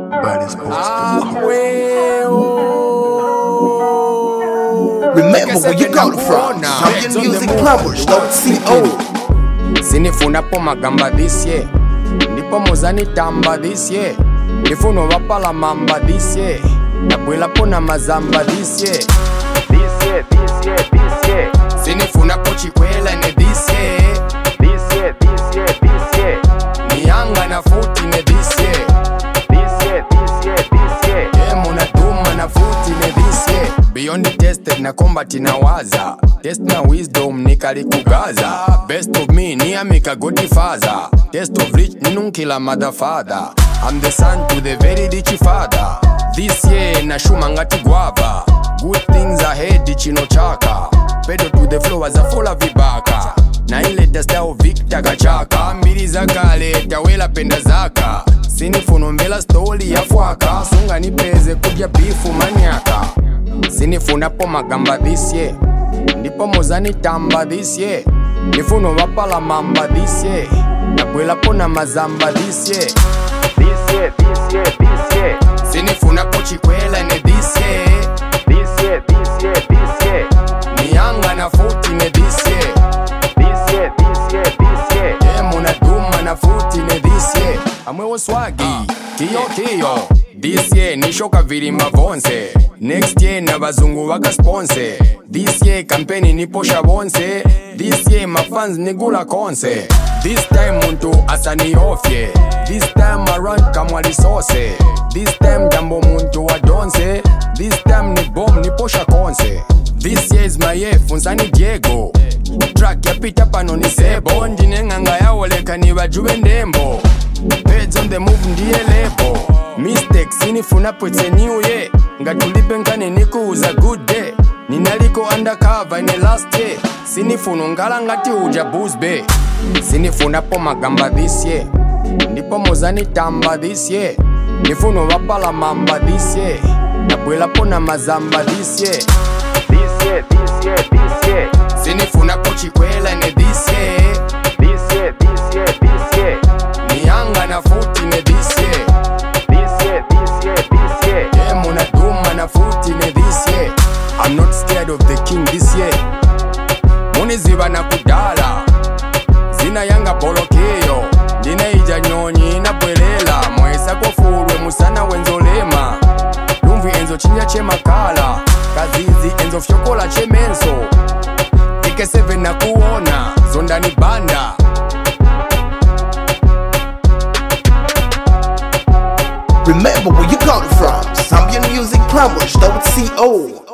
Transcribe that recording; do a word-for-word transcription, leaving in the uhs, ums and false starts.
but it's supposed Ah, to well. Remember where you got it from. Zambian Music Plumbers dot co. Sinifunapo magamba this year, ndipo muzani tamba this year, ndifuno wapala mamba this year, nabwelapo na mazamba this year. This year, this year, this year. Sinifunapo chikwela ne this year. This year, this year, this year. Niyanga na futi ne this year. This year, this year, this year. Yeah, muna duma na futi ne this year. Beyond the tested na combat inawaza. Test na wisdom nikalikugaza. Best of me ni amika godi father. Test of rich ninunkila mother father. I'm the son to the very rich father. This year na shuma ngati guava. Good things ahead chino chaka. Pedo to the flow as a full of vibaka. Na ile testa o Victor Kachaka. Mbili za kale tawela penda zaka. Sinifuno mbela story ya fuaka. Sunga nipeze kuja bifu manyaka. Sinifunapo magamba this year, ndipo muzani tamba this year, nifuno wapala mamba this year, nabwelapo na mazamba this year. This year, this year, this year. Sinifunapo chikwela ne this year. This year, this year, this year. Niyanga na futi ne this year. This year, this year, this year. Yeah, muna duma na futi ne this year. Amwewo swagi, kiyo kiyo. This year nishoka virimba vonse. Next year na bazungu waka sponsor. This year kampeni niposha bonse. This year my fans nigula konse. This time muntu asani ofye. This time around kamwali sose. This time jambo muntu wa donse. This time ni bomb niposha konse. This year is my year funzani Diego. Track ya pita pano ni sebo. Ndine nganga ya oleka ni wajube ndembo. Heads on the move ndiye lebo. Mistakes sinifunapo it's a new year. Ngatulipe nkane nikuuza good day. Ninaliko undercover in the last year. Sinifuno ngala ngati uja booze bay. Sinifunapo magamba this year, ndipo muzani tamba this year, nifuno wapala mamba this year, nabwelapo na mazamba this year. This year, this year, this year. Sinifunapo chikwela ne this year. This year, this year, this year. Niyanga na futi ne this year. This year, this year, this year. Yeah, muna duma na futi ne this year. I'm not scared of the king this year. Muni ziba na kudala. Zina yanga bolokeyo. Ndina ija nyonyi na bwelela. Mwesa kofurwe musana wenzolema. Lumvi enzo chinya che makala. Kazizi enzo fyokola che menso. Ike seven na kuona. Zonda ni banda. Remember where you got it from. Zambian Music Plumbers dot co.